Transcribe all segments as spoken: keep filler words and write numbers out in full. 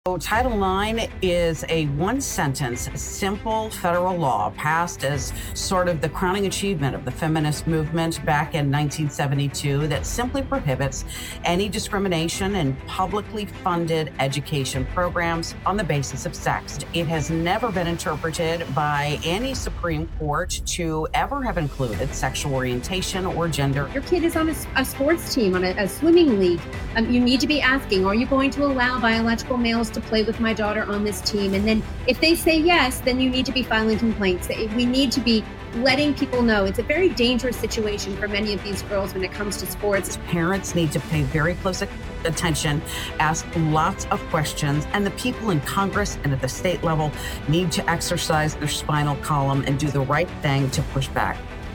So Title nine is a one-sentence, simple federal law passed as sort of the crowning achievement of the feminist movement back in nineteen seventy-two that simply prohibits any discrimination in publicly funded education programs on the basis of sex. It has never been interpreted by any Supreme Court to ever have included sexual orientation or gender. Your kid is on a, a sports team, on a, a swimming league. Um, you need to be asking, are you going to allow biological males to play with my daughter on this team? And then if they say yes, then you need to be filing complaints. We need to be letting people know. It's a very dangerous situation for many of these girls when it comes to sports. Parents need to pay very close attention, ask lots of questions, and the people in Congress and at the state level need to exercise their spinal column and do the right thing to push back.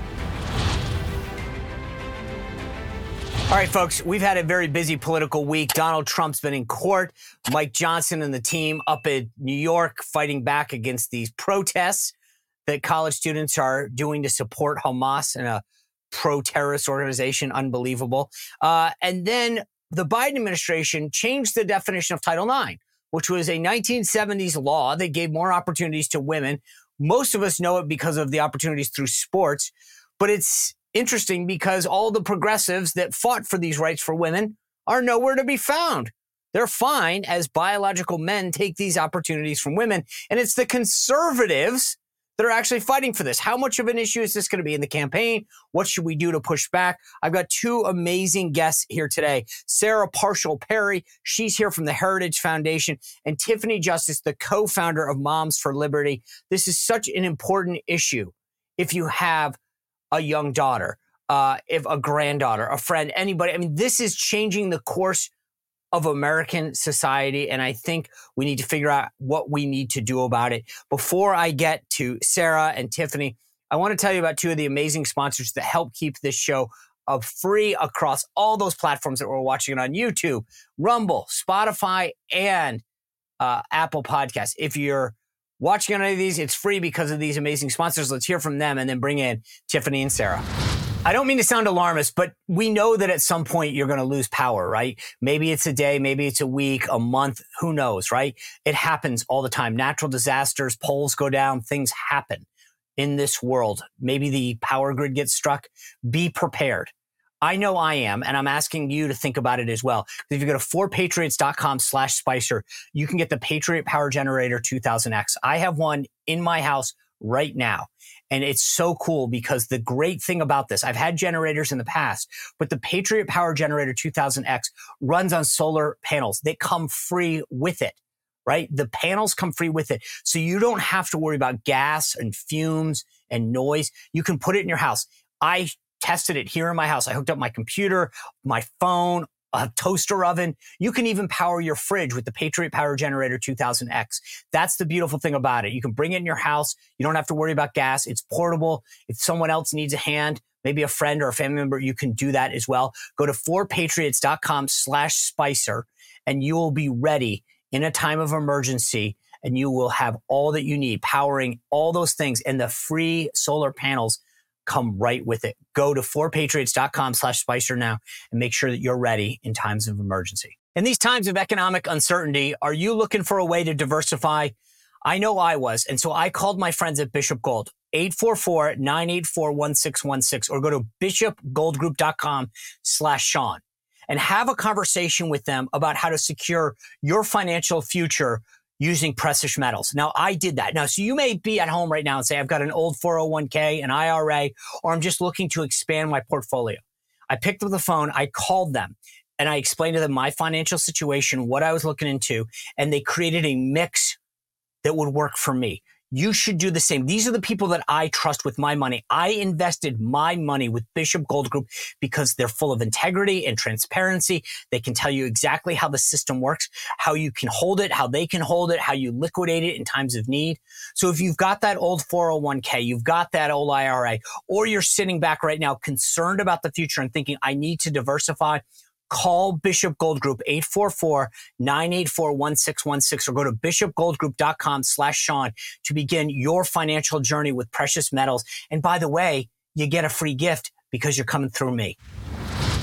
All right, folks, we've had a very busy political week. Donald Trump's been in court. Mike Johnson and the team up in New York fighting back against these protests that college students are doing to support Hamas and a pro-terrorist organization. Unbelievable. Uh, and then the Biden administration changed the definition of Title nine, which was a nineteen seventies law that gave more opportunities to women. Most of us know it because of the opportunities through sports, but it's interesting because all the progressives that fought for these rights for women are nowhere to be found. They're fine as biological men take these opportunities from women. And it's the conservatives that are actually fighting for this. How much of an issue is this going to be in the campaign? What should we do to push back? I've got two amazing guests here today. Sarah Parshall-Perry, she's here from the Heritage Foundation, and Tiffany Justice, the co-founder of Moms for Liberty. This is such an important issue. If you have a young daughter, uh, if a granddaughter, a friend, anybody. I mean, this is changing the course of American society, and I think we need to figure out what we need to do about it. Before I get to Sarah and Tiffany, I want to tell you about two of the amazing sponsors that help keep this show uh, free across all those platforms that we're watching it on: YouTube, Rumble, Spotify, and uh, Apple Podcasts. If you're watching on any of these, it's free because of these amazing sponsors. Let's hear from them and then bring in Tiffany and Sarah. I don't mean to sound alarmist, but we know that at some point you're going to lose power, right? Maybe it's a day, maybe it's a week, a month, who knows, right? It happens all the time. Natural disasters, poles go down, things happen in this world. Maybe the power grid gets struck. Be prepared. I know I am, and I'm asking you to think about it as well. If you go to four patriots dot com slash Spicer, you can get the Patriot Power Generator two thousand X. I have one in my house right now, and it's so cool because the great thing about this, I've had generators in the past, but the Patriot Power Generator two thousand X runs on solar panels. They come free with it, right? The panels come free with it. So you don't have to worry about gas and fumes and noise. You can put it in your house. I tested it here in my house. I hooked up my computer, my phone, a toaster oven. You can even power your fridge with the Patriot Power Generator two thousand X. That's the beautiful thing about it. You can bring it in your house. You don't have to worry about gas. It's portable. If someone else needs a hand, maybe a friend or a family member, you can do that as well. Go to four patriots dot com slash Spicer and you will be ready in a time of emergency, and you will have all that you need, powering all those things, and the free solar panels come right with it. Go to four patriots dot com slash Spicer now and make sure that you're ready in times of emergency. In these times of economic uncertainty, are you looking for a way to diversify? I know I was, and so I called my friends at Bishop Gold, eight four four, nine eight four, one six one six, or go to bishop gold group dot com slash Sean and have a conversation with them about how to secure your financial future using precious metals. Now, I did that. Now, so you may be at home right now and say, I've got an old four oh one k, an I R A, or I'm just looking to expand my portfolio. I picked up the phone, I called them, and I explained to them my financial situation, what I was looking into, and they created a mix that would work for me. You should do the same. These are the people that I trust with my money. I invested my money with Bishop Gold Group because they're full of integrity and transparency. They can tell you exactly how the system works, how you can hold it, how they can hold it, how you liquidate it in times of need. So if you've got that old four oh one k, you've got that old I R A, or you're sitting back right now concerned about the future and thinking, I need to diversify, call Bishop Gold Group, eight four four, nine eight four, one six one six, or go to bishop gold group dot com slash Sean to begin your financial journey with precious metals. And by the way, you get a free gift because you're coming through me.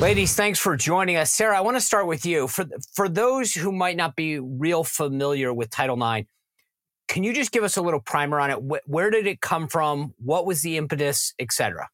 Ladies, thanks for joining us. Sarah, I want to start with you. For, for those who might not be real familiar with Title nine, can you just give us a little primer on it? Wh- where did it come from? What was the impetus, et cetera?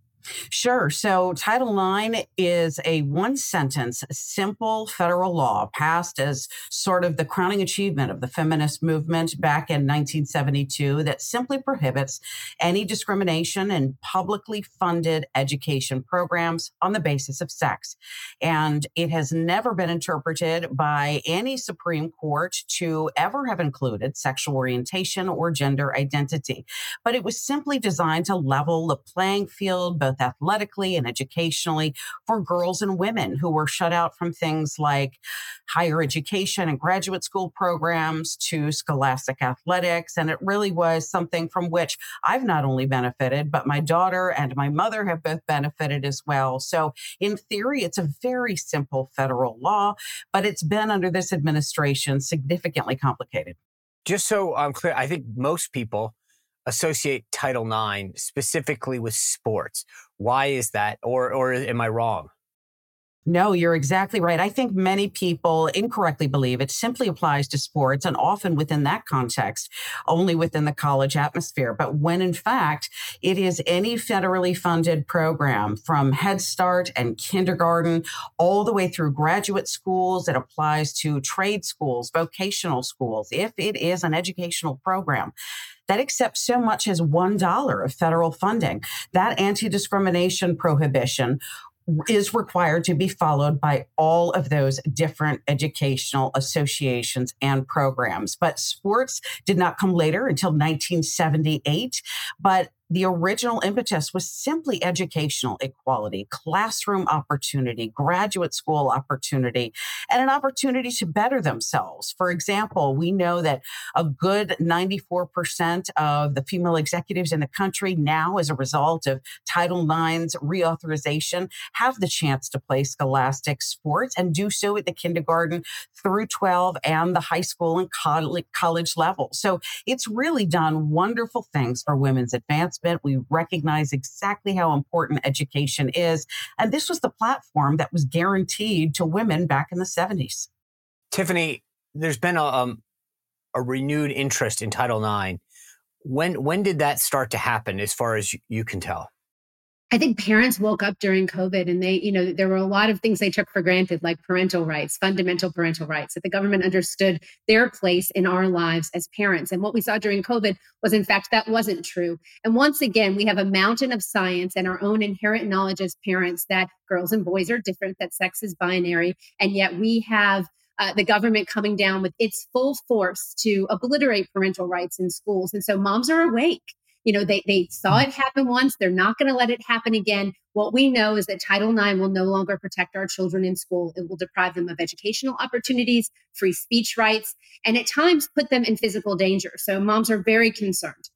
Sure. So Title nine is a one-sentence, simple federal law passed as sort of the crowning achievement of the feminist movement back in nineteen seventy-two that simply prohibits any discrimination in publicly funded education programs on the basis of sex. And it has never been interpreted by any Supreme Court to ever have included sexual orientation or gender identity. But it was simply designed to level the playing field, both athletically and educationally, for girls and women who were shut out from things like higher education and graduate school programs to scholastic athletics. And it really was something from which I've not only benefited, but my daughter and my mother have both benefited as well. So in theory, it's a very simple federal law, but it's been under this administration significantly complicated. Just so I'm clear, I think most people associate Title nine specifically with sports. Why is that? Or, or am I wrong? No, you're exactly right. I think many people incorrectly believe it simply applies to sports, and often within that context, only within the college atmosphere. But when in fact, it is any federally funded program from Head Start and kindergarten all the way through graduate schools. It applies to trade schools, vocational schools. If it is an educational program that accepts so much as one dollar of federal funding, that anti-discrimination prohibition is required to be followed by all of those different educational associations and programs. But sports did not come later until nineteen seventy-eight. But the original impetus was simply educational equality, classroom opportunity, graduate school opportunity, and an opportunity to better themselves. For example, we know that a good ninety-four percent of the female executives in the country now, as a result of Title nine's reauthorization, have the chance to play scholastic sports and do so at the kindergarten through twelve and the high school and college level. So it's really done wonderful things for women's advancement. We recognize exactly how important education is. And this was the platform that was guaranteed to women back in the seventies. Tiffany, there's been a, um, a renewed interest in Title nine. When, when did that start to happen, as far as you can tell? I think parents woke up during COVID and they, you know, there were a lot of things they took for granted, like parental rights, fundamental parental rights, that the government understood their place in our lives as parents. And what we saw during COVID was, in fact, that wasn't true. And once again, we have a mountain of science and our own inherent knowledge as parents that girls and boys are different, that sex is binary. And yet we have Uh, the government coming down with its full force to obliterate parental rights in schools. And so moms are awake. You know, they, they saw it happen once. They're not going to let it happen again. What we know is that Title nine will no longer protect our children in school. It will deprive them of educational opportunities, free speech rights, and at times put them in physical danger. So moms are very concerned.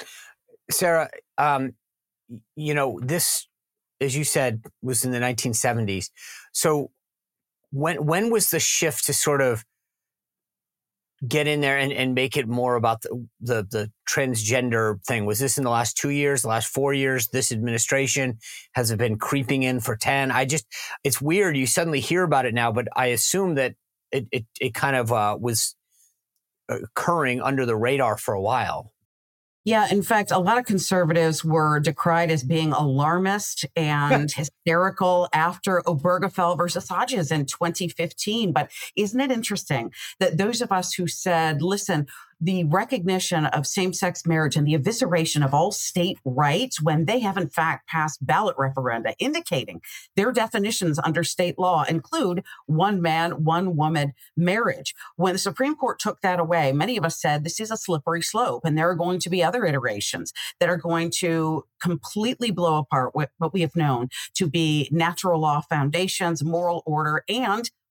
Sarah, um, you know, this, as you said, was in the nineteen seventies. So When when was the shift to sort of get in there and, and make it more about the, the the transgender thing? Was this in the last two years, the last four years? This administration has it been creeping in for ten? I just, it's weird. You suddenly hear about it now, but I assume that it it, it kind of uh, was occurring under the radar for a while. Yeah, in fact, a lot of conservatives were decried as being alarmist and hysterical after Obergefell versus Hodges in twenty fifteen. But isn't it interesting that those of us who said, listen, the recognition of same-sex marriage and the evisceration of all state rights when they have in fact passed ballot referenda indicating their definitions under state law include one man, one woman marriage. When the Supreme Court took that away, many of us said this is a slippery slope and there are going to be other iterations that are going to completely blow apart what we have known to be natural law foundations, moral order, and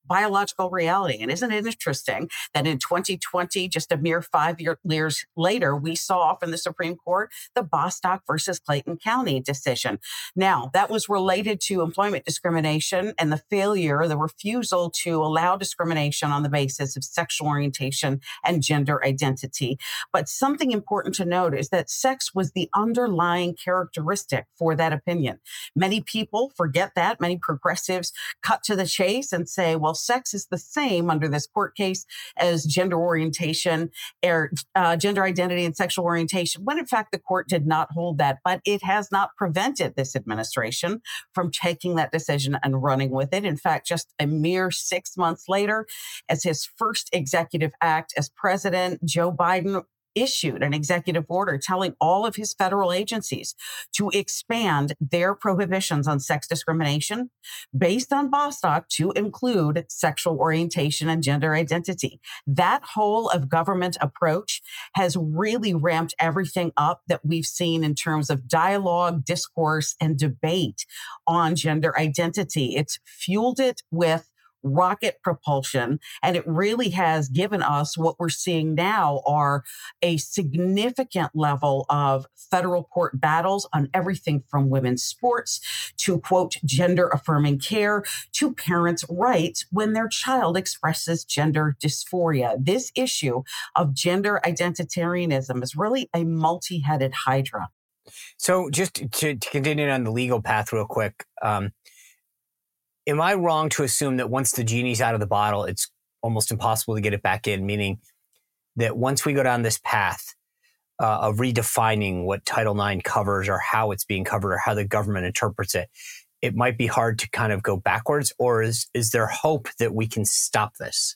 biological reality. And isn't it interesting that in twenty twenty, just a mere five year, years later, we saw from the Supreme Court the Bostock versus Clayton County decision. Now, that was related to employment discrimination and the failure, the refusal to allow discrimination on the basis of sexual orientation and gender identity. But something important to note is that sex was the underlying characteristic for that opinion. Many people forget that. Many progressives cut to the chase and say, well, sex is the same under this court case as gender orientation or uh, gender identity and sexual orientation, when in fact the court did not hold that. But it has not prevented this administration from taking that decision and running with it. In fact, just a mere six months later, as his first executive act as president, Joe Biden issued an executive order telling all of his federal agencies to expand their prohibitions on sex discrimination based on Bostock to include sexual orientation and gender identity. That whole of government approach has really ramped everything up that we've seen in terms of dialogue, discourse, and debate on gender identity. It's fueled it with rocket propulsion, and it really has given us what we're seeing now are a significant level of federal court battles on everything from women's sports to, quote, gender affirming care to parents' rights when their child expresses gender dysphoria. This issue of gender identitarianism is really a multi-headed hydra. So just to, to continue on the legal path real quick, um, am I wrong to assume that once the genie's out of the bottle, it's almost impossible to get it back in, meaning that once we go down this path uh, of redefining what Title nine covers or how it's being covered or how the government interprets it, it might be hard to kind of go backwards? Or is, is there hope that we can stop this?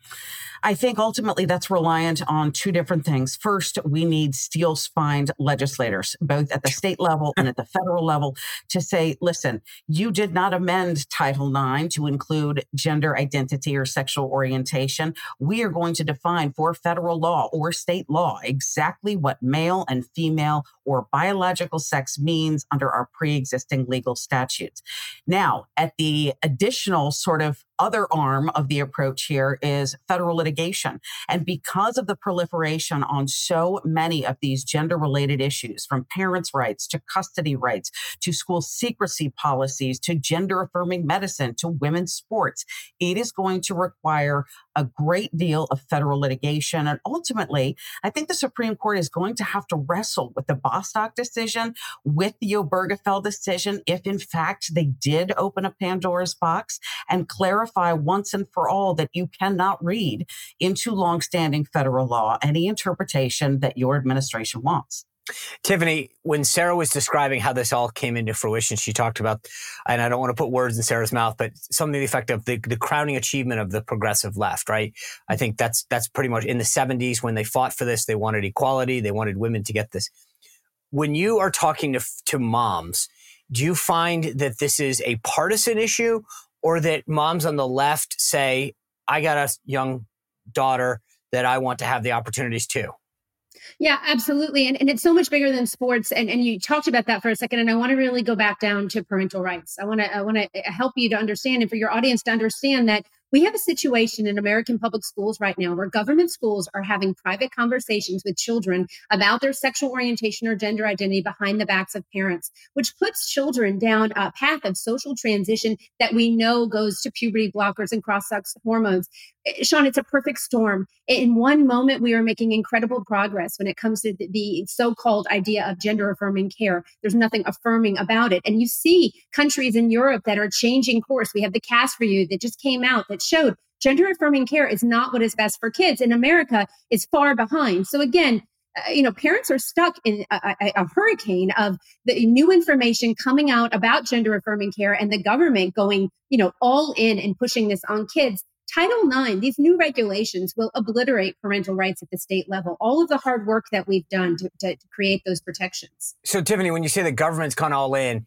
I think ultimately that's reliant on two different things. First, we need steel-spined legislators, both at the state level and at the federal level, to say, listen, you did not amend Title nine to include gender identity or sexual orientation. We are going to define for federal law or state law exactly what male and female or biological sex means under our pre-existing legal statutes. Now, at the additional sort of other arm of the approach here is federal litigation. And because of the proliferation on so many of these gender-related issues, from parents' rights to custody rights to school secrecy policies to gender-affirming medicine to women's sports, it is going to require a great deal of federal litigation. And ultimately, I think the Supreme Court is going to have to wrestle with the Bostock decision, with the Obergefell decision, if in fact they did open a Pandora's box, and clarify once and for all that you cannot read into longstanding federal law any interpretation that your administration wants. Tiffany, when Sarah was describing how this all came into fruition, she talked about, and I don't want to put words in Sarah's mouth, but something to the effect of the, the crowning achievement of the progressive left, right? I think that's that's pretty much in the seventies when they fought for this. They wanted equality. They wanted women to get this. When you are talking to, to moms, do you find that this is a partisan issue, or that moms on the left say, I got a young daughter that I want to have the opportunities too? Yeah, absolutely. And, and it's so much bigger than sports. And, and you talked about that for a second. And I want to really go back down to parental rights. I want to I want to help you to understand, and for your audience to understand, that we have a situation in American public schools right now where government schools are having private conversations with children about their sexual orientation or gender identity behind the backs of parents, which puts children down a path of social transition that we know goes to puberty blockers and cross-sex hormones. Sean, it's a perfect storm. In one moment, we are making incredible progress when it comes to the so-called idea of gender-affirming care. There's nothing affirming about it. And you see countries in Europe that are changing course. We have the Cass for You that just came out that showed gender-affirming care is not what is best for kids. And America is far behind. So again, uh, you know, parents are stuck in a, a, a hurricane of the new information coming out about gender-affirming care and the government going, you know, all in and pushing this on kids. Title nine, these new regulations will obliterate parental rights at the state level. All of the hard work that we've done to, to, to create those protections. So, Tiffany, when you say the government's gone all in,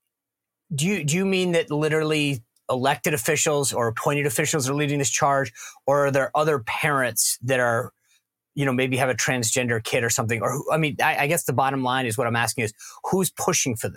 do you do you mean that literally elected officials or appointed officials are leading this charge, or are there other parents that are, you know, maybe have a transgender kid or something? Or, I mean, I, I guess the bottom line is what I'm asking is, who's pushing for this?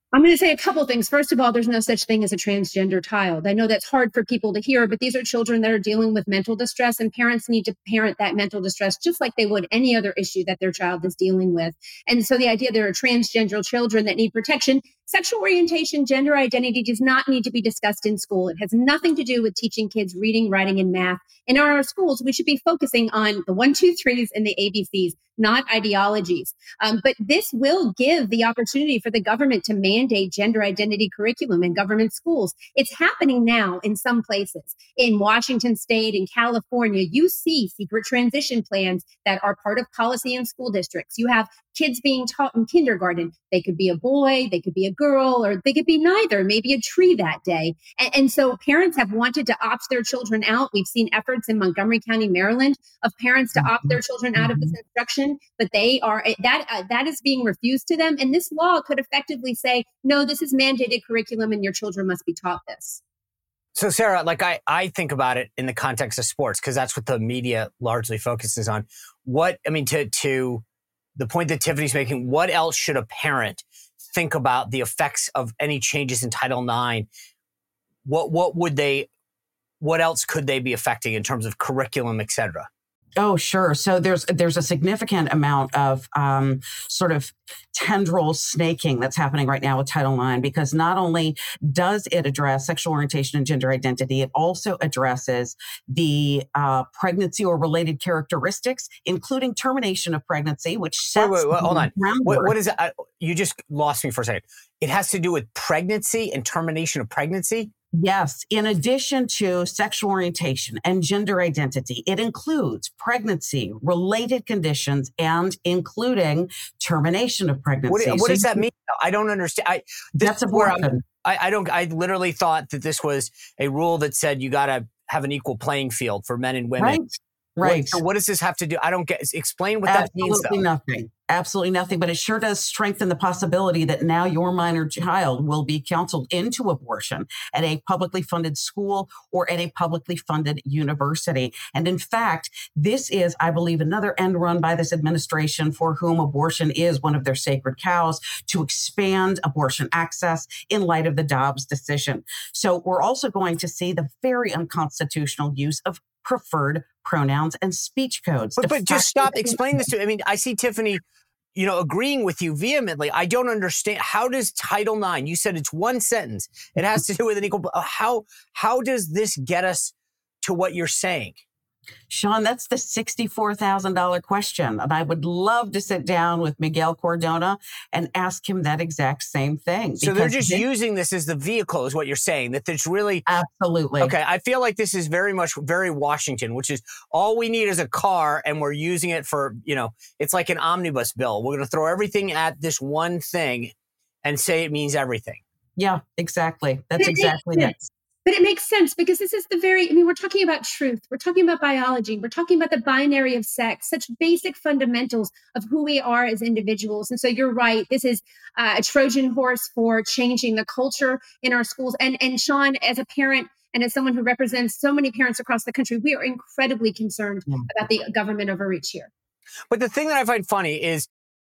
I'm going to say a couple things. First of all, there's no such thing as a transgender child. I know that's hard for people to hear, but these are children that are dealing with mental distress, and parents need to parent that mental distress just like they would any other issue that their child is dealing with. And so the idea there are transgender children that need protection, sexual orientation, gender identity does not need to be discussed in school. It has nothing to do with teaching kids reading, writing, and math. In our schools, we should be focusing on the one, two, threes and the A B Cs, not ideologies. Um, but this will give the opportunity for the government to mandate gender identity curriculum in government schools. It's happening now in some places. In Washington State, in California, you see secret transition plans that are part of policy in school districts. You have kids being taught in kindergarten. They could be a boy, they could be a girl, or they could be neither, maybe a tree that day. And, and so parents have wanted to opt their children out. We've seen efforts in Montgomery County, Maryland, of parents to opt their children out of this instruction, but they are that uh, that is being refused to them. And this law could effectively say, no, this is mandated curriculum and your children must be taught this. So, Sarah, like I, I think about it in the context of sports, because that's what the media largely focuses on. What, I mean, to, to the point that Tiffany's making, what else should a parent think about the effects of any changes in Title nine? What, what would they, what else could they be affecting in terms of curriculum, et cetera? Oh, sure. So there's there's a significant amount of um, sort of tendril snaking that's happening right now with Title nine, because not only does it address sexual orientation and gender identity, it also addresses the uh, pregnancy or related characteristics, including termination of pregnancy, which sets wait, wait, wait, hold on. What, what is it? I, you just lost me for a second. It has to do with pregnancy and termination of pregnancy? Yes. In addition to sexual orientation and gender identity, it includes pregnancy, related conditions, and including termination of pregnancy. What, what so does that mean? I don't understand. I, this that's abortion. I, I don't. I literally thought that this was a rule that said you got to have an equal playing field for men and women. Right. Right. What, so what does this have to do? I don't get. Explain what Absolutely that means. Absolutely nothing. Absolutely nothing. But it sure does strengthen the possibility that now your minor child will be counseled into abortion at a publicly funded school or at a publicly funded university. And in fact, this is, I believe, another end run by this administration, for whom abortion is one of their sacred cows, to expand abortion access in light of the Dobbs decision. So we're also going to see the very unconstitutional use of preferred pronouns and speech codes. But, but just stop. Explain this to me. I mean, I see Tiffany, you know, agreeing with you vehemently. I don't understand. How does Title nine, you said it's one sentence, it has to do with an equal, how, how does this get us to what you're saying? Sean, that's the sixty-four thousand dollars question. And I would love to sit down with Miguel Cardona and ask him that exact same thing. So they're just this, using this as the vehicle, is what you're saying, that there's really... Absolutely. Okay, I feel like this is very much, very Washington, which is all we need is a car and we're using it for, you know, it's like an omnibus bill. We're going to throw everything at this one thing and say it means everything. Yeah, exactly. That's exactly it. But it makes sense because this is the very, I mean, we're talking about truth. We're talking about biology. We're talking about the binary of sex, such basic fundamentals of who we are as individuals. And so you're right. This is uh, a Trojan horse for changing the culture in our schools. And, and Sean, as a parent and as someone who represents so many parents across the country, we are incredibly concerned mm-hmm. about the government overreach here. But the thing that I find funny is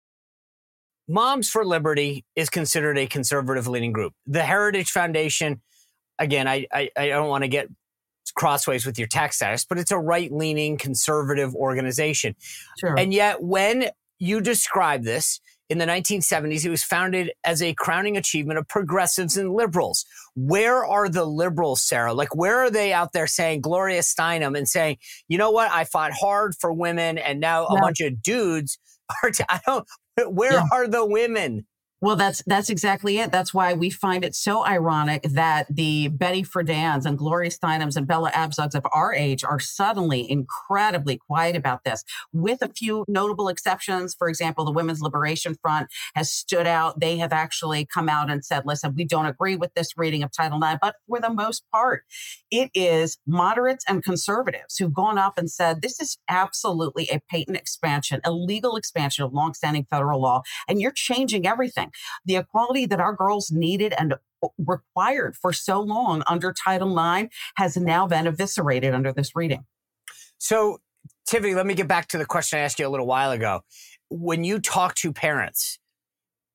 Moms for Liberty is considered a conservative leaning group. The Heritage Foundation, again, I, I, I don't want to get crossways with your tax status, but it's a right-leaning conservative organization. Sure. And yet when you describe this, in the nineteen seventies, it was founded as a crowning achievement of progressives and liberals. Where are the liberals, Sarah? Like, where are they out there saying Gloria Steinem and saying, you know what, I fought hard for women and now yeah. a bunch of dudes are, t- I don't, where yeah. are the women? Well, that's that's exactly it. That's why we find it so ironic that the Betty Friedan's and Gloria Steinem's and Bella Abzug's of our age are suddenly incredibly quiet about this, with a few notable exceptions. For example, the Women's Liberation Front has stood out. They have actually come out and said, listen, we don't agree with this reading of Title nine. But for the most part, it is moderates and conservatives who've gone up and said, this is absolutely a patent expansion, a legal expansion of longstanding federal law, and you're changing everything. The equality that our girls needed and required for so long under Title nine has now been eviscerated under this reading. So, Tiffany, let me get back to the question I asked you a little while ago. When you talk to parents,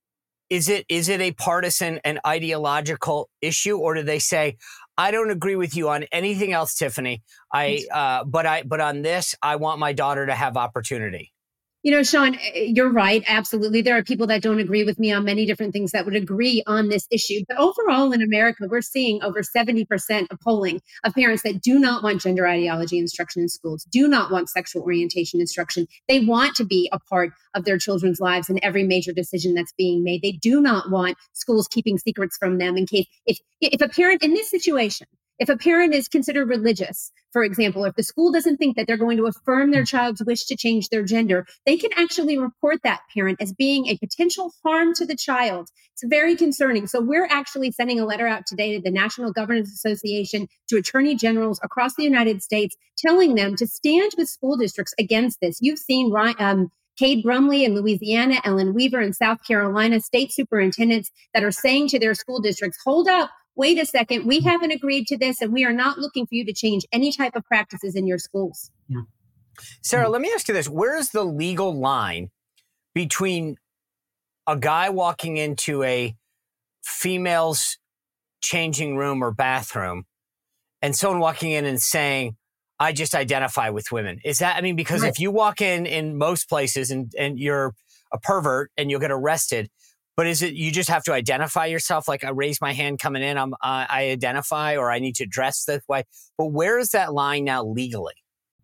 is it is it a partisan and ideological issue, or do they say, I don't agree with you on anything else, Tiffany, I uh, but I but on this, I want my daughter to have opportunity? You know, Sean, you're right. Absolutely. There are people that don't agree with me on many different things that would agree on this issue. But overall in America, we're seeing over seventy percent of polling of parents that do not want gender ideology instruction in schools, do not want sexual orientation instruction. They want to be a part of their children's lives in every major decision that's being made. They do not want schools keeping secrets from them in case if if a parent in this situation, if a parent is considered religious, for example, if the school doesn't think that they're going to affirm their child's wish to change their gender, they can actually report that parent as being a potential harm to the child. It's very concerning. So we're actually sending a letter out today to the National Governors Association, to attorney generals across the United States, telling them to stand with school districts against this. You've seen um, Cade Brumley in Louisiana, Ellen Weaver in South Carolina, state superintendents that are saying to their school districts, hold up, wait a second, we haven't agreed to this, and we are not looking for you to change any type of practices in your schools. Yeah. Sarah, let me ask you this. Where is the legal line between a guy walking into a female's changing room or bathroom and someone walking in and saying, I just identify with women? Is that, I mean, because right. if you walk in in most places and, and you're a pervert and you'll get arrested, but is it you just have to identify yourself? Like, I raise my hand coming in, I'm, uh, I identify, or I need to dress that way. But where is that line now legally?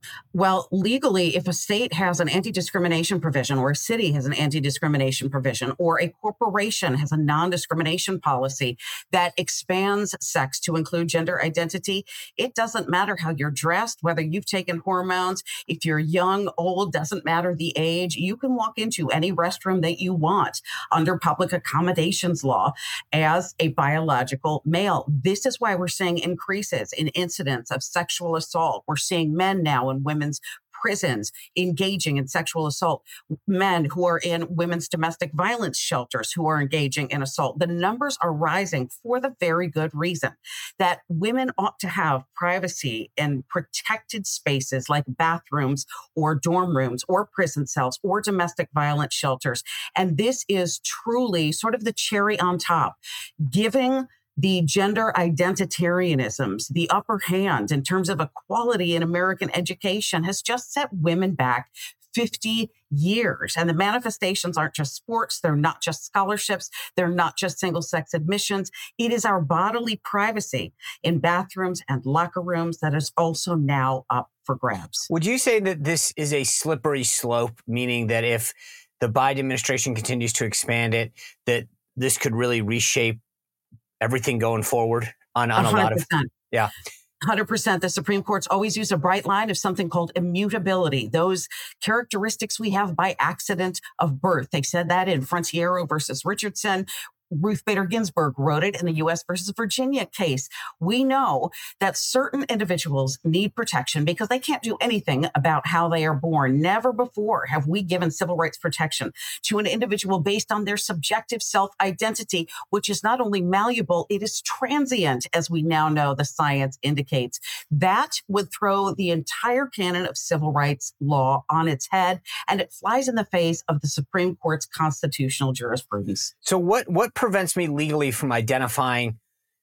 Well, legally, if a state has an anti-discrimination provision, or a city has an anti-discrimination provision, or a corporation has a non-discrimination policy that expands sex to include gender identity, it doesn't matter how you're dressed, whether you've taken hormones, if you're young, old, doesn't matter the age. You can walk into any restroom that you want under public accommodations law as a biological male. This is why we're seeing increases in incidents of sexual assault. We're seeing men now in women's prisons engaging in sexual assault, men who are in women's domestic violence shelters who are engaging in assault. The numbers are rising for the very good reason that women ought to have privacy in protected spaces like bathrooms or dorm rooms or prison cells or domestic violence shelters. And this is truly sort of the cherry on top, giving the gender identitarianisms the upper hand in terms of equality in American education has just set women back fifty years. And the manifestations aren't just sports. They're not just scholarships. They're not just single-sex admissions. It is our bodily privacy in bathrooms and locker rooms that is also now up for grabs. Would you say that this is a slippery slope, meaning that if the Biden administration continues to expand it, that this could really reshape everything going forward on, on a lot of, yeah. one hundred percent. The Supreme Court's always used a bright line of something called immutability, those characteristics we have by accident of birth. They said that in Frontiero versus Richardson. Ruth Bader Ginsburg wrote it in the U S versus Virginia case. We know that certain individuals need protection because they can't do anything about how they are born. Never before have we given civil rights protection to an individual based on their subjective self-identity, which is not only malleable, it is transient, as we now know the science indicates. That would throw the entire canon of civil rights law on its head, and it flies in the face of the Supreme Court's constitutional jurisprudence. So what, what prevents me legally from identifying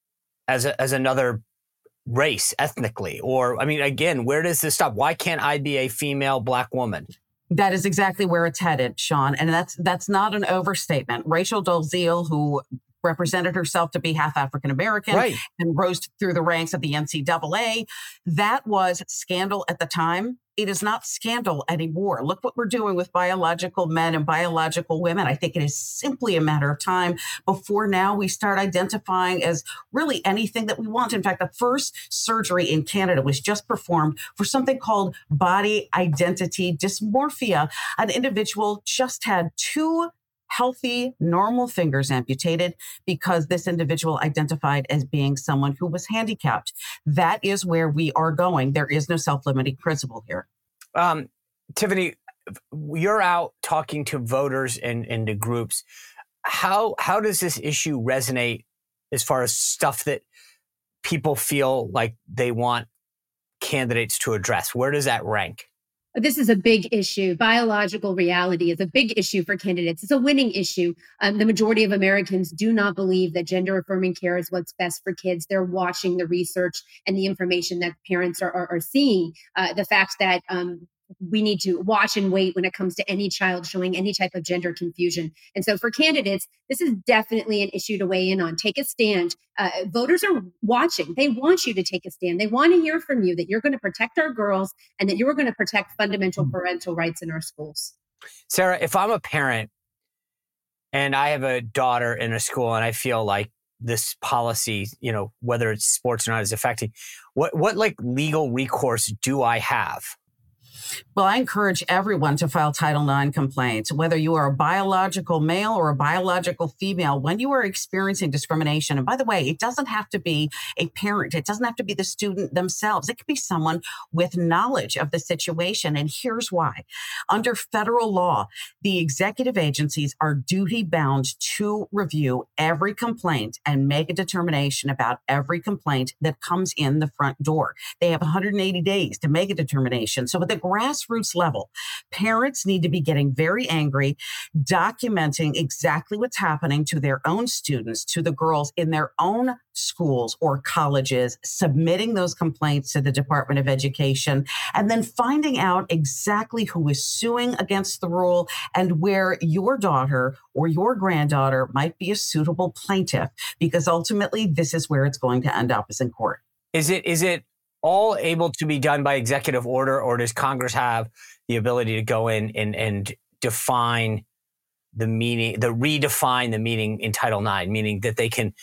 as a, as another race ethnically? Or, I mean, again, where does this stop? Why can't I be a female Black woman? That is exactly where it's headed, Sean. And that's that's not an overstatement. Rachel Dolezal, who represented herself to be half African-American right. and rose through the ranks of the N C double A, that was scandal at the time. It is not scandal anymore. Look what we're doing with biological men and biological women. I think it is simply a matter of time before now we start identifying as really anything that we want. In fact, the first surgery in Canada was just performed for something called body identity dysmorphia. An individual just had two healthy, normal fingers amputated because this individual identified as being someone who was handicapped. That is where we are going. There is no self-limiting principle here. Um, Tiffany, you're out talking to voters and, and to groups. How, how does this issue resonate as far as stuff that people feel like they want candidates to address? Where does that rank? This is a big issue. Biological reality is a big issue for candidates. It's a winning issue. Um, the majority of Americans do not believe that gender affirming care is what's best for kids. They're watching the research and the information that parents are, are, are seeing. Uh, the fact that um, we need to watch and wait when it comes to any child showing any type of gender confusion. And so for candidates, this is definitely an issue to weigh in on. Take a stand. Uh, voters are watching. They want you to take a stand. They want to hear from you that you're going to protect our girls and that you're going to protect fundamental parental rights in our schools. Sarah, if I'm a parent and I have a daughter in a school and I feel like this policy, you know, whether it's sports or not, is affecting, what, what like legal recourse do I have? Well, I encourage everyone to file Title nine complaints, whether you are a biological male or a biological female, when you are experiencing discrimination. And by the way, it doesn't have to be a parent. It doesn't have to be the student themselves. It could be someone with knowledge of the situation. And here's why. Under federal law, the executive agencies are duty bound to review every complaint and make a determination about every complaint that comes in the front door. They have one hundred eighty days to make a determination. So at the grassroots level, parents need to be getting very angry, documenting exactly what's happening to their own students, to the girls in their own schools or colleges, submitting those complaints to the Department of Education, and then finding out exactly who is suing against the rule and where your daughter or your granddaughter might be a suitable plaintiff, because ultimately this is where it's going to end up, is in court. Is it, is it, all able to be done by executive order, or does Congress have the ability to go in and, and define the meaning, the redefine the meaning in Title nine, meaning that they can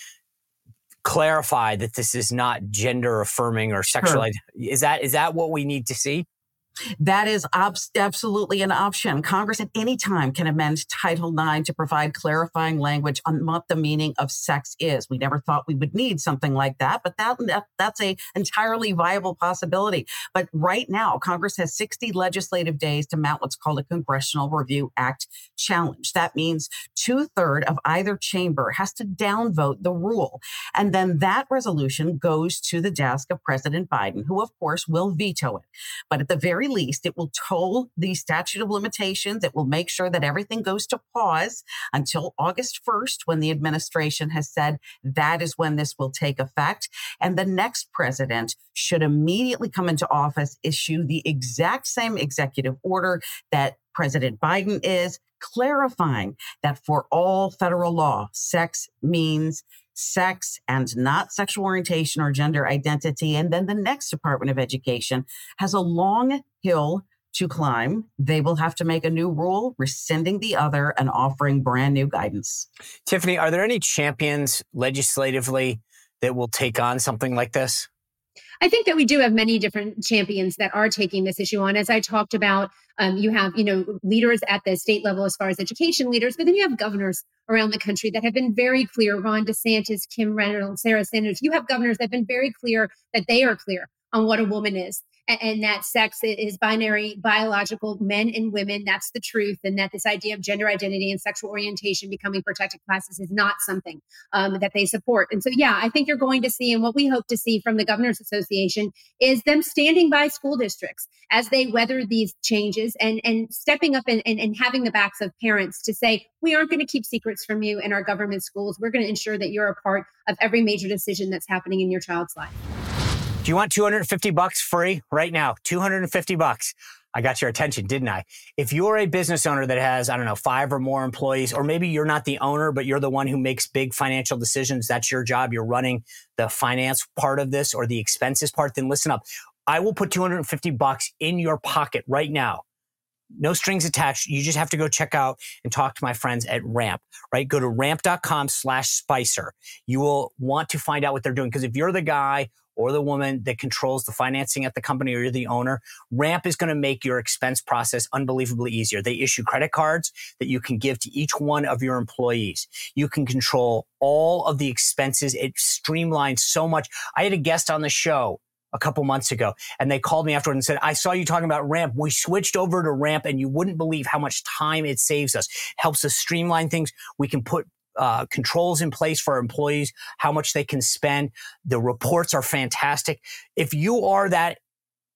clarify that this is not gender affirming or sexual? Sure. Is that, is that what we need to see? That is ob- absolutely an option. Congress at any time can amend Title nine to provide clarifying language on what the meaning of sex is. We never thought we would need something like that, but that, that that's a entirely viable possibility. But right now, Congress has sixty legislative days to mount what's called a Congressional Review Act challenge. That means two-thirds of either chamber has to downvote the rule. And then that resolution goes to the desk of President Biden, who, of course, will veto it. But at the very least, it will toll the statute of limitations. It will make sure that everything goes to pause until August first, when the administration has said that is when this will take effect. And the next president should immediately come into office, issue the exact same executive order that President Biden is, clarifying that for all federal law, sex means sex and not sexual orientation or gender identity. And then the next Department of Education has a long hill to climb. They will have to make a new rule, rescinding the other and offering brand new guidance. Tiffany, are there any champions legislatively that will take on something like this? I think that we do have many different champions that are taking this issue on. As I talked about, um, you have, you know, leaders at the state level as far as education leaders, but then you have governors around the country that have been very clear. Ron DeSantis, Kim Reynolds, Sarah Sanders. You have governors that have been very clear that they are clear on what a woman is, and, and that sex is binary, biological, men and women. That's the truth. And that this idea of gender identity and sexual orientation becoming protected classes is not something um, that they support. And so, yeah, I think you're going to see, and what we hope to see from the Governors Association is them standing by school districts as they weather these changes and, and stepping up and, and, and having the backs of parents to say, we aren't going to keep secrets from you in our government schools. We're going to ensure that you're a part of every major decision that's happening in your child's life. Do you want two hundred fifty bucks free right now? two hundred fifty bucks. I got your attention, didn't I? If you're a business owner that has, I don't know, five or more employees, or maybe you're not the owner, but you're the one who makes big financial decisions. That's your job. You're running the finance part of this or the expenses part. Then listen up. I will put two hundred fifty bucks in your pocket right now. No strings attached. You just have to go check out and talk to my friends at Ramp, right? Go to ramp.com slash Spicer. You will want to find out what they're doing, because if you're the guy or the woman that controls the financing at the company, or you're the owner, Ramp is going to make your expense process unbelievably easier. They issue credit cards that you can give to each one of your employees. You can control all of the expenses. It streamlines so much. I had a guest on the show a couple months ago, and they called me afterward and said, I saw you talking about Ramp. We switched over to Ramp, and you wouldn't believe how much time it saves us. Helps us streamline things. We can put Uh, controls in place for our employees, how much they can spend. The reports are fantastic. If you are that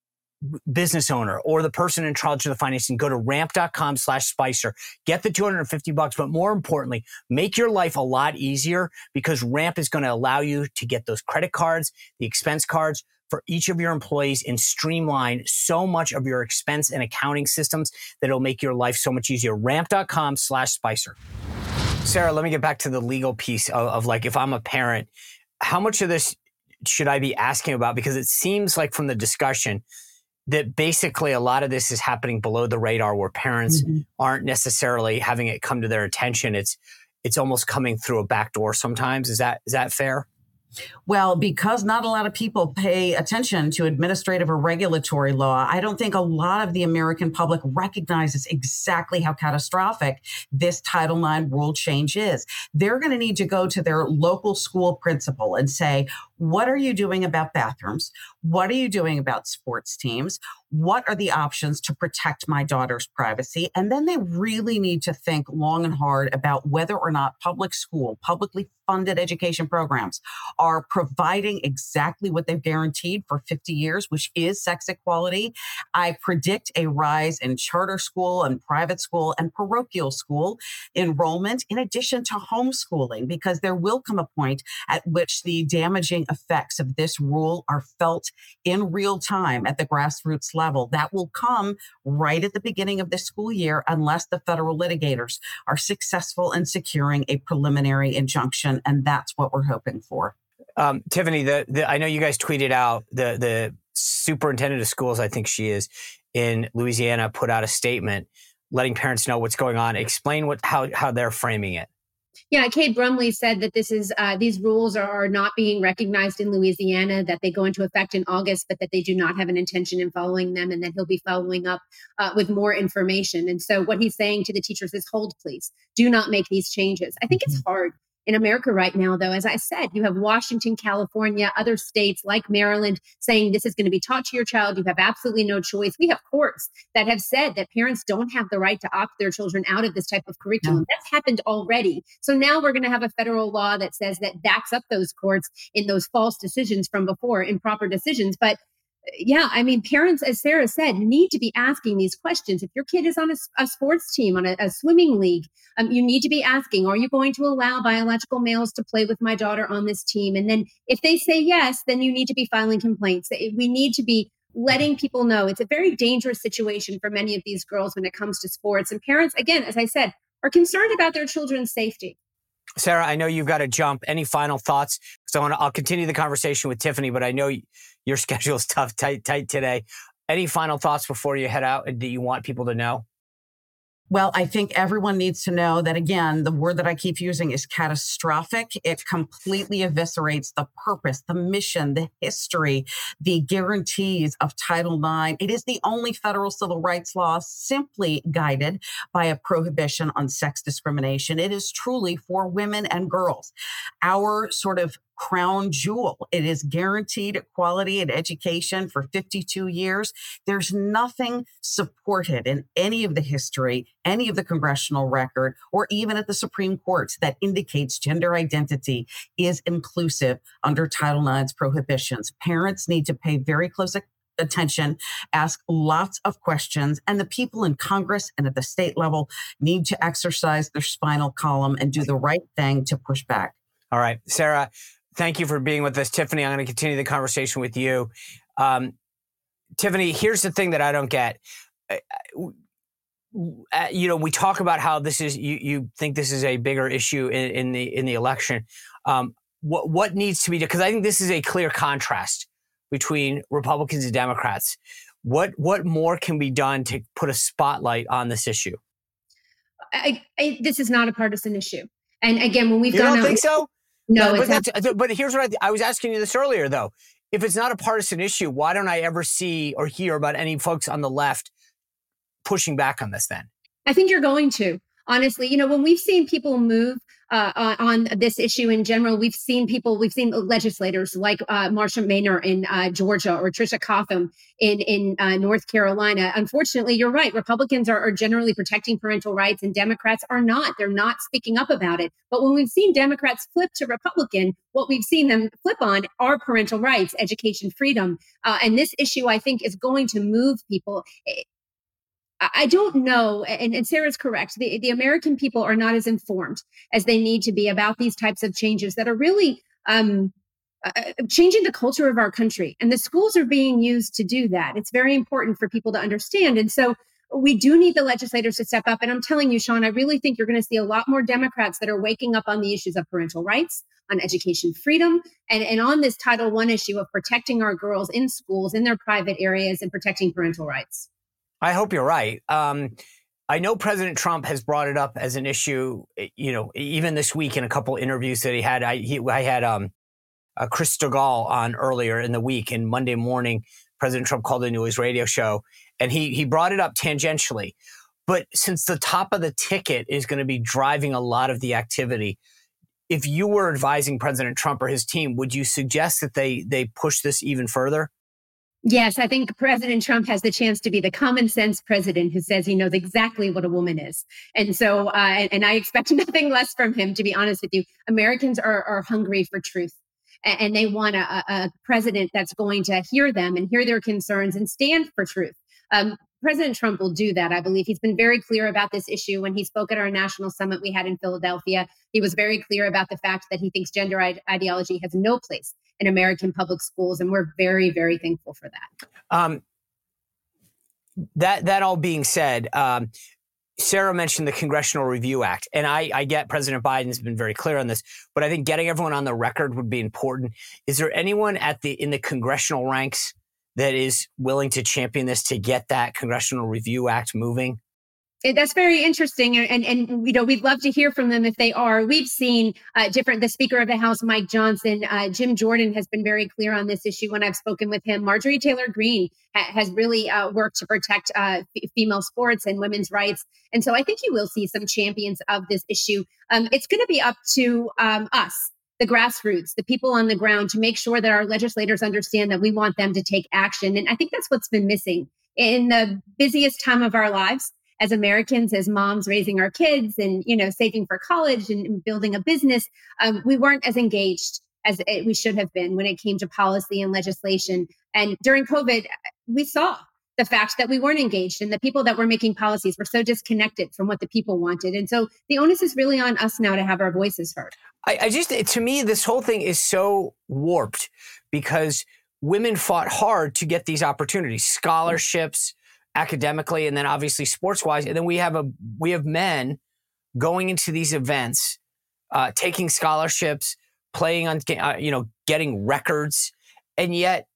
business owner or the person in charge of the financing, go to ramp.com slash Spicer. Get the two hundred fifty bucks, but more importantly, make your life a lot easier because Ramp is going to allow you to get those credit cards, the expense cards for each of your employees and streamline so much of your expense and accounting systems that it'll make your life so much easier. Ramp.com slash Spicer. Sarah, let me get back to the legal piece of, of like, if I'm a parent, how much of this should I be asking about? Because it seems like from the discussion that basically a lot of this is happening below the radar where parents mm-hmm. aren't necessarily having it come to their attention. It's it's almost coming through a back door sometimes. Is that is that fair? Well, because not a lot of people pay attention to administrative or regulatory law, I don't think a lot of the American public recognizes exactly how catastrophic this Title nine rule change is. They're going to need to go to their local school principal and say, what are you doing about bathrooms? What are you doing about sports teams? What are the options to protect my daughter's privacy? And then they really need to think long and hard about whether or not public school, publicly funded education programs are providing exactly what they've guaranteed for fifty years, which is sex equality. I predict a rise in charter school and private school and parochial school enrollment, in addition to homeschooling, because there will come a point at which the damaging effects of this rule are felt in real time at the grassroots level. That will come right at the beginning of the school year unless the federal litigators are successful in securing a preliminary injunction. And that's what we're hoping for. Um, Tiffany, the, the, I know you guys tweeted out the, the superintendent of schools, I think she is, in Louisiana, put out a statement letting parents know what's going on. Explain what how how they're framing it. Yeah, Kate Brumley said that this is uh, these rules are, are not being recognized in Louisiana, that they go into effect in August, but that they do not have an intention in following them, and that he'll be following up uh, with more information. And so what he's saying to the teachers is, hold, please. Do not make these changes. I think it's hard in America right now, though. As I said, you have Washington, California, other states like Maryland saying this is going to be taught to your child. You have absolutely no choice. We have courts that have said that parents don't have the right to opt their children out of this type of curriculum. Yeah. That's happened already. So now we're going to have a federal law that says that backs up those courts in those false decisions from before, improper decisions. But yeah, I mean, parents, as Sarah said, need to be asking these questions. If your kid is on a, a sports team, on a, a swimming league, um, you need to be asking, are you going to allow biological males to play with my daughter on this team? And then if they say yes, then you need to be filing complaints. We need to be letting people know it's a very dangerous situation for many of these girls when it comes to sports. And parents, again, as I said, are concerned about their children's safety. Sarah, I know you've got to jump. Any final thoughts? So I want to, I'll continue the conversation with Tiffany, but I know your schedule is tough, tight, tight today. Any final thoughts before you head out that you want people to know? Well, I think everyone needs to know that, again, the word that I keep using is catastrophic. It completely eviscerates the purpose, the mission, the history, the guarantees of Title nine. It is the only federal civil rights law simply guided by a prohibition on sex discrimination. It is truly for women and girls. Our sort of crown jewel. It is guaranteed equality in education for fifty-two years. There's nothing supported in any of the history, any of the congressional record, or even at the Supreme Court that indicates gender identity is inclusive under Title nine's prohibitions. Parents need to pay very close attention, ask lots of questions, and the people in Congress and at the state level need to exercise their spinal column and do the right thing to push back. All right, Sarah, thank you for being with us. Tiffany, I'm going to continue the conversation with you. Um, Tiffany, here's the thing that I don't get. Uh, you know, we talk about how this is, you, you think this is a bigger issue in, in the in the election. Um, what what needs to be done? Because I think this is a clear contrast between Republicans and Democrats. What what more can be done to put a spotlight on this issue? I, I, this is not a partisan issue. And again, when we've you gone don't out, think so? No, but, it's but, that's, but here's what I, I was asking you this earlier, though. If it's not a partisan issue, why don't I ever see or hear about any folks on the left pushing back on this then? I think you're going to. Honestly, you know, when we've seen people move uh, on, on this issue in general, we've seen people, we've seen legislators like uh, Marsha Maynor in uh, Georgia or Tricia Cotham in in uh, North Carolina. Unfortunately, you're right. Republicans are, are generally protecting parental rights, and Democrats are not. They're not speaking up about it. But when we've seen Democrats flip to Republican, what we've seen them flip on are parental rights, education, freedom, uh, and this issue, I think, is going to move people. I don't know, and, and Sarah's correct. The, the American people are not as informed as they need to be about these types of changes that are really um, uh, changing the culture of our country. And the schools are being used to do that. It's very important for people to understand. And so we do need the legislators to step up. And I'm telling you, Sean, I really think you're going to see a lot more Democrats that are waking up on the issues of parental rights, on education freedom, and, and on this Title One issue of protecting our girls in schools, in their private areas, and protecting parental rights. I hope you're right. Um, I know President Trump has brought it up as an issue, you know, even this week in a couple interviews that he had. I, he, I had um, uh, Chris Stigall on earlier in the week, and Monday morning, President Trump called into his radio show, and he he brought it up tangentially. But since the top of the ticket is going to be driving a lot of the activity, if you were advising President Trump or his team, would you suggest that they they push this even further? Yes, I think President Trump has the chance to be the common sense president who says he knows exactly what a woman is. And so, uh, and, and I expect nothing less from him, to be honest with you. Americans are, are hungry for truth, and, and they want a, a president that's going to hear them and hear their concerns and stand for truth. Um, President Trump will do that, I believe. He's been very clear about this issue when he spoke at our national summit we had in Philadelphia. He was very clear about the fact that he thinks gender ide- ideology has no place in American public schools, and we're very, very thankful for that. Um, that that all being said, um, Sarah mentioned the Congressional Review Act, and I, I get President Biden's been very clear on this, but I think getting everyone on the record would be important. Is there anyone at the in the congressional ranks that is willing to champion this to get that Congressional Review Act moving? That's very interesting. And, and, and, you know, we'd love to hear from them if they are. We've seen uh, different, the Speaker of the House, Mike Johnson, uh, Jim Jordan has been very clear on this issue when I've spoken with him. Marjorie Taylor Greene ha- has really uh, worked to protect uh, f- female sports and women's rights. And so I think you will see some champions of this issue. Um, it's going to be up to um, us, the grassroots, the people on the ground, to make sure that our legislators understand that we want them to take action. And I think that's what's been missing in the busiest time of our lives as Americans, as moms raising our kids and, you know, saving for college and building a business. Um, we weren't as engaged as it, we should have been when it came to policy and legislation. And during COVID, we saw the fact that we weren't engaged, and the people that were making policies were so disconnected from what the people wanted. And so the onus is really on us now to have our voices heard. I, I just, to me, this whole thing is so warped because women fought hard to get these opportunities, scholarships, academically, and then obviously sports-wise. And then we have a we have men going into these events, uh, taking scholarships, playing on, uh, you know, getting records, and yet,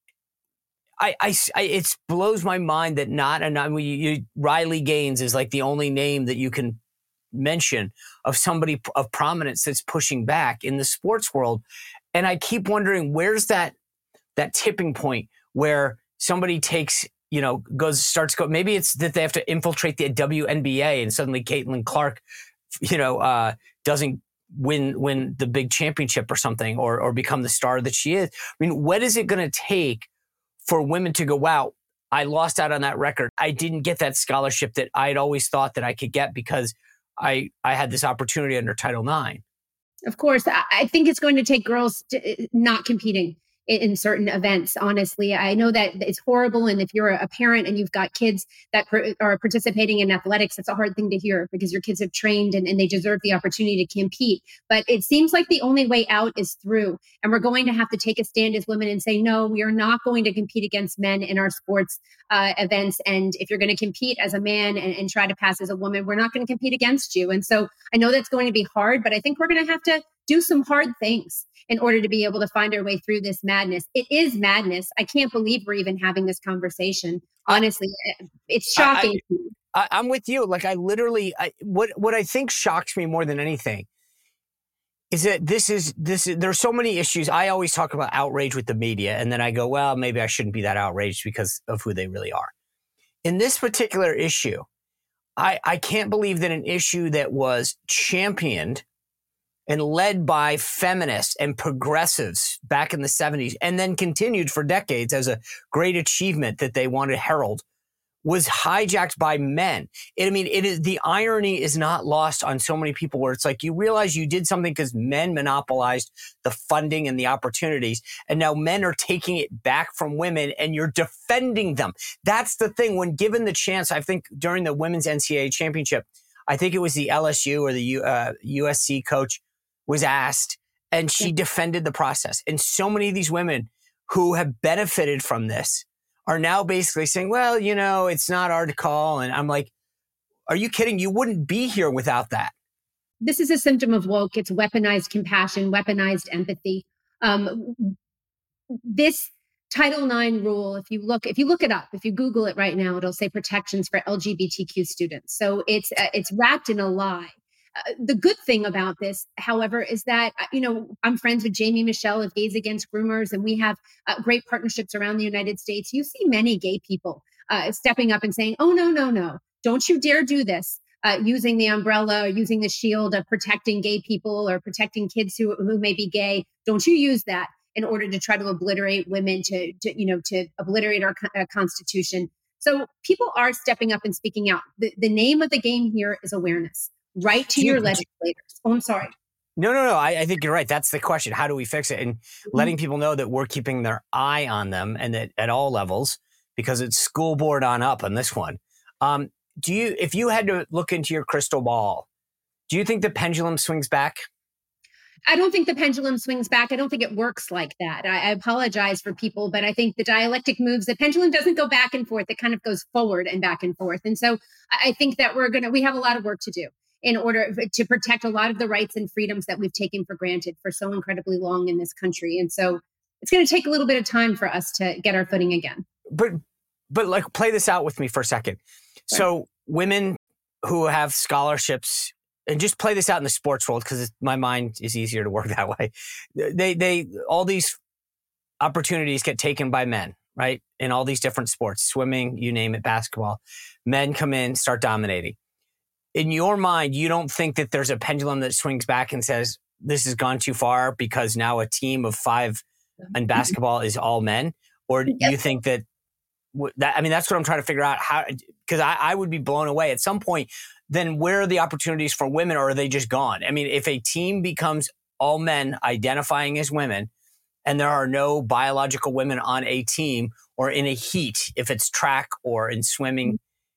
I, I, I it blows my mind that not and I mean, you, Riley Gaines is like the only name that you can mention of somebody of prominence that's pushing back in the sports world, and I keep wondering where's that that tipping point where somebody takes. You know, goes, starts go. Maybe it's that they have to infiltrate the W N B A and suddenly Caitlin Clark, you know, uh, doesn't win, win the big championship or something, or, or become the star that she is. I mean, what is it going to take for women to go, wow, I lost out on that record. I didn't get that scholarship that I'd always thought that I could get because I, I had this opportunity under Title nine. Of course, I think it's going to take girls to, not competing in certain events. Honestly, I know that it's horrible. And if you're a parent and you've got kids that per, are participating in athletics, it's a hard thing to hear because your kids have trained and, and they deserve the opportunity to compete. But it seems like the only way out is through. And we're going to have to take a stand as women and say, no, we are not going to compete against men in our sports uh, events. And if you're going to compete as a man and, and try to pass as a woman, we're not going to compete against you. And so I know that's going to be hard, but I think we're going to have to do some hard things in order to be able to find our way through this madness. It is madness. I can't believe we're even having this conversation. Honestly, it's shocking. I, I, I'm with you. Like I literally, I, what what I think shocks me more than anything is that this is this. Is, there's so many issues. I always talk about outrage with the media, and then I go, well, maybe I shouldn't be that outraged because of who they really are. In this particular issue, I, I can't believe that an issue that was championed and led by feminists and progressives back in the seventies and then continued for decades as a great achievement that they wanted to herald was hijacked by men. It, I mean, it is, the irony is not lost on so many people where it's like you realize you did something because men monopolized the funding and the opportunities, and now men are taking it back from women and you're defending them. That's the thing. When given the chance, I think during the women's N C double A championship, I think it was the L S U or the U, uh, U S C coach was asked, and she defended the process. And so many of these women who have benefited from this are now basically saying, well, you know, it's not our call. And I'm like, are you kidding? You wouldn't be here without that. This is a symptom of woke. It's weaponized compassion, weaponized empathy. Um, this Title nine rule, if you look, if you look it up, if you Google it right now, it'll say protections for L G B T Q students. So it's uh, it's wrapped in a lie. Uh, the good thing about this, however, is that, you know, I'm friends with Jamie Michelle of Gays Against Groomers, and we have uh, great partnerships around the United States. You see many gay people uh, stepping up and saying, oh, no, no, no, don't you dare do this, uh, using the umbrella or using the shield of protecting gay people or protecting kids who, who may be gay. Don't you use that in order to try to obliterate women, to, to you know, to obliterate our uh, Constitution. So people are stepping up and speaking out. The, the name of the game here is awareness. Write to your legislators. Oh, I'm sorry. No, no, no. I, I think you're right. That's the question. How do we fix it? And mm-hmm. letting people know that we're keeping their eye on them and that at all levels, because it's school board on up on this one. Um, do you, if you had to look into your crystal ball, do you think the pendulum swings back? I don't think the pendulum swings back. I don't think it works like that. I, I apologize for people, but I think the dialectic moves. The pendulum doesn't go back and forth. It kind of goes forward and back and forth. And so I think that we're going to, we have a lot of work to do in order to protect a lot of the rights and freedoms that we've taken for granted for so incredibly long in this country. And so it's going to take a little bit of time for us to get our footing again. But, but like, play this out with me for a second. Sure. So women who have scholarships, and just play this out in the sports world, because my mind is easier to work that way. They, they, all these opportunities get taken by men, right? In all these different sports, swimming, you name it, basketball. Men come in, start dominating. In your mind, you don't think that there's a pendulum that swings back and says, this has gone too far because now a team of five in basketball is all men? Or do you think that, that, I mean, that's what I'm trying to figure out, how, because I, I would be blown away at some point. Then where are the opportunities for women, or are they just gone? I mean, if a team becomes all men identifying as women and there are no biological women on a team or in a heat, if it's track or in swimming,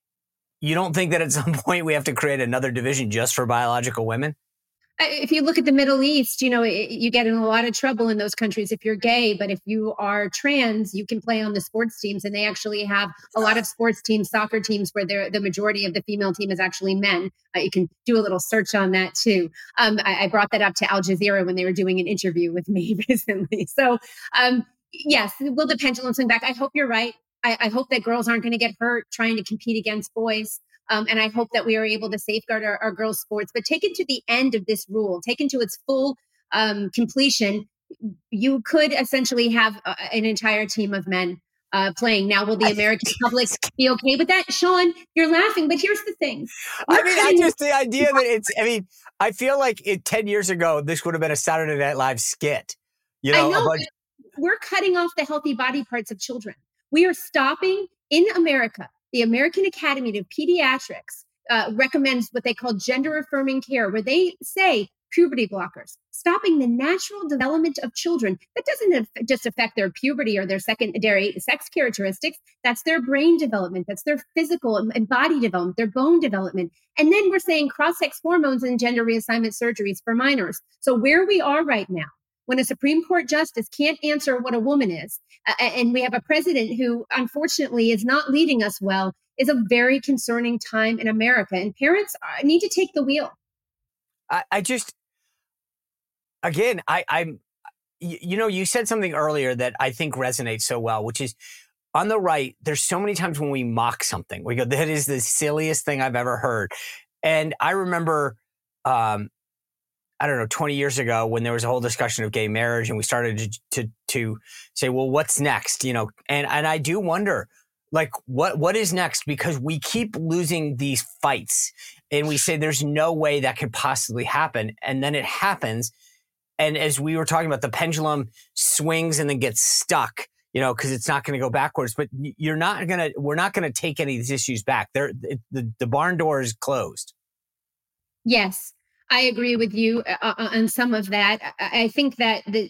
you don't think that at some point we have to create another division just for biological women? If you look at the Middle East, you know, you get in a lot of trouble in those countries if you're gay, but if you are trans, you can play on the sports teams. And they actually have a lot of sports teams, soccer teams, where the majority of the female team is actually men. Uh, you can do a little search on that too. Um, I, I brought that up to Al Jazeera when they were doing an interview with me recently. So um, yes, will the pendulum swing back? I hope you're right. I, I hope that girls aren't going to get hurt trying to compete against boys. Um, and I hope that we are able to safeguard our, our girls' sports. But taken to the end of this rule, taken to its full um, completion, you could essentially have uh, an entire team of men uh, playing. Now, will the American public be okay with that? Sean, you're laughing, but here's the thing. We're I mean, I just, the idea that it's, I mean, I feel like it, ten years ago, this would have been a Saturday Night Live skit. You know, I know, bunch- we're cutting off the healthy body parts of children. We are stopping in America. The American Academy of Pediatrics uh, recommends what they call gender-affirming care, where they say puberty blockers, stopping the natural development of children. That doesn't just affect their puberty or their secondary sex characteristics. That's their brain development. That's their physical and body development, their bone development. And then we're saying cross-sex hormones and gender reassignment surgeries for minors. So where we are right now, when a Supreme Court justice can't answer what a woman is, uh, and we have a president who unfortunately is not leading us well, is a very concerning time in America. And parents uh, need to take the wheel. I, I just, again, I, I'm, you, you know, you said something earlier that I think resonates so well, which is on the right, there's so many times when we mock something. We go, that is the silliest thing I've ever heard. And I remember, um, I don't know, twenty years ago when there was a whole discussion of gay marriage and we started to, to, to say, well, what's next? You know, and, and I do wonder, Like, what what is next? Because we keep losing these fights and we say there's no way that could possibly happen. And then it happens. And as we were talking about, the pendulum swings and then gets stuck, you know, because it's not going to go backwards. But you're not going to, we're not going to take any of these issues back. They're, the, the barn door is closed. Yes, I agree with you uh, on some of that. I, I think that the,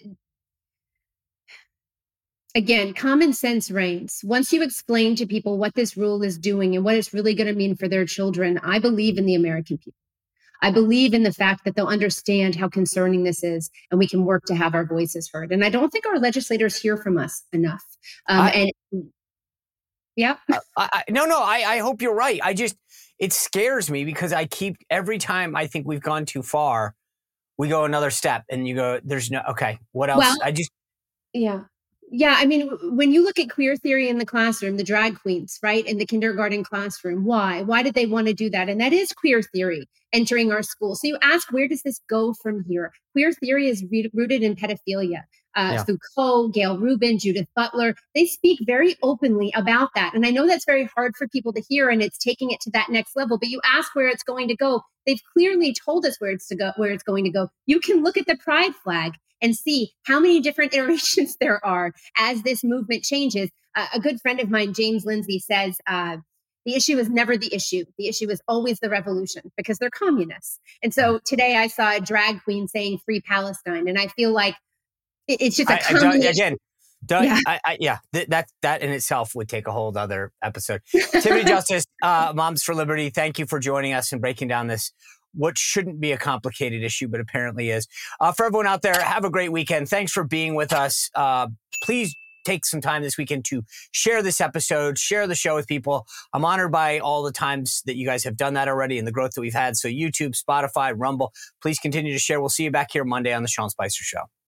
again, common sense reigns. Once you explain to people what this rule is doing and what it's really going to mean for their children, I believe in the American people. I believe in the fact that they'll understand how concerning this is, and we can work to have our voices heard. And I don't think our legislators hear from us enough. Um, I, and yeah, I, I, no, no, I, I hope you're right. I just, it scares me because I keep, every time I think we've gone too far, we go another step and you go, there's no, okay, what else? Well, I just, yeah. Yeah, I mean, when you look at queer theory in the classroom, the drag queens, right, in the kindergarten classroom, why? Why did they want to do that? And that is queer theory entering our school. So you ask, where does this go from here? Queer theory is re- rooted in pedophilia. Uh, Yeah. Foucault, Gail Rubin, Judith Butler, they speak very openly about that. And I know that's very hard for people to hear, and it's taking it to that next level. But you ask where it's going to go. They've clearly told us where it's to go, where it's going to go. You can look at the pride flag and see how many different iterations there are as this movement changes. Uh, a good friend of mine, James Lindsay, says uh, the issue is never the issue. The issue is always the revolution, because they're communists. And so today I saw a drag queen saying "Free Palestine," and I feel like it, it's just a I, I, combination. again, Don't, Yeah. I, I, yeah, th- that that in itself would take a whole other episode. Tiffany Justice, uh, Moms for Liberty, thank you for joining us and breaking down this, what shouldn't be a complicated issue, but apparently is. Uh, for everyone out there, have a great weekend. Thanks for being with us. Uh, please take some time this weekend to share this episode, share the show with people. I'm honored by all the times that you guys have done that already and the growth that we've had. So YouTube, Spotify, Rumble, please continue to share. We'll see you back here Monday on The Sean Spicer Show.